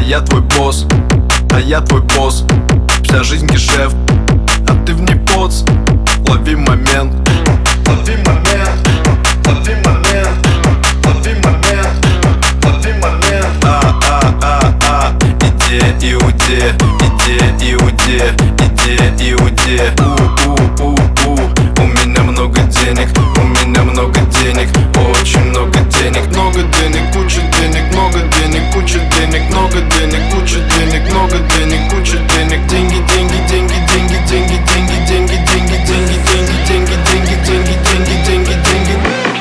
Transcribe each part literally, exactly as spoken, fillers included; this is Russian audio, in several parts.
я твой босс, а я твой босс. Вся жизнь гешефт, а ты в ней поц. Лови момент, лови момент, лови момент, лови момент, лови момент. А-а-а-а, иди, иуде, иди, иуде, иди, иуде. У-у-у-у, у меня много денег, у меня много денег, очень много денег. Много денег, куча денег, много денег, куча денег, много денег, куча денег, много денег, куча денег. Деньги, деньги, деньги, деньги, деньги, деньги, деньги, деньги, деньги, деньги, деньги, деньги, деньги, деньги, деньги, деньги.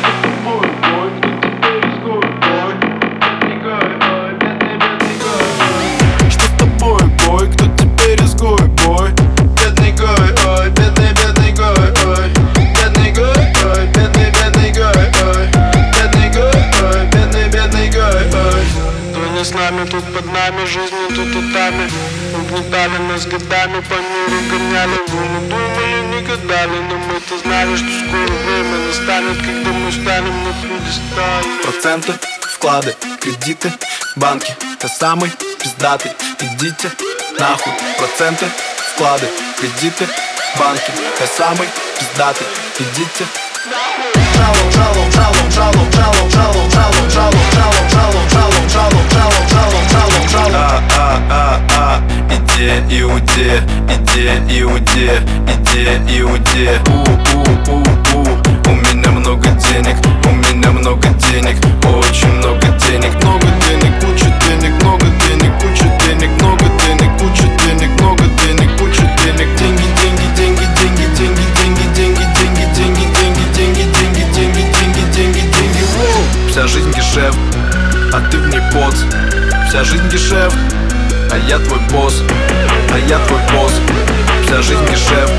Что с тобой, бой? Кто теперь изгой, бой? Бедный гой, ой, бедный, бедный гой, ой. Бедный гой, ой, бедный, бедный гой, ой. Бедный гой, ой, бедный, бедный гой, ой. Кто не с нами, тут под нами, жизни тут и тами. Угнетали нас годами, по миру гоняли. Вы не думали, не гадали, но мы-то знали, что скоро время настанет, когда мы станем на пьедестале. Проценты, вклады, кредиты, банки. Ты самый пиздатый, идите нахуй. Проценты, вклады, кредиты, банки. Ты самый пиздатый, идите нахуй. Жалоб, жалоб, жалоб, жалоб, жалоб, жалоб, жалоб, жалоб, жалоб, жалоб, жалоб, жалоб, жалоб, жалоб, жалоб, жалоб. А-а-а-а, иди, иуде, иди, иуде, иди, иуде. У-у-у-у, у меня много денег, у меня много денег, очень много денег, много денег, куча денег, много денег, куча денег, много денег, куча денег, много денег, куча денег. Деньги, деньги, деньги, деньги, деньги, деньги, деньги, деньги, деньги, деньги, деньги, деньги, деньги, деньги, деньги, деньги. Вся жизнь гешефт, а ты в ней поц. Вся жизнь гешефт, а я твой босс, а я твой босс. Вся жизнь гешефт,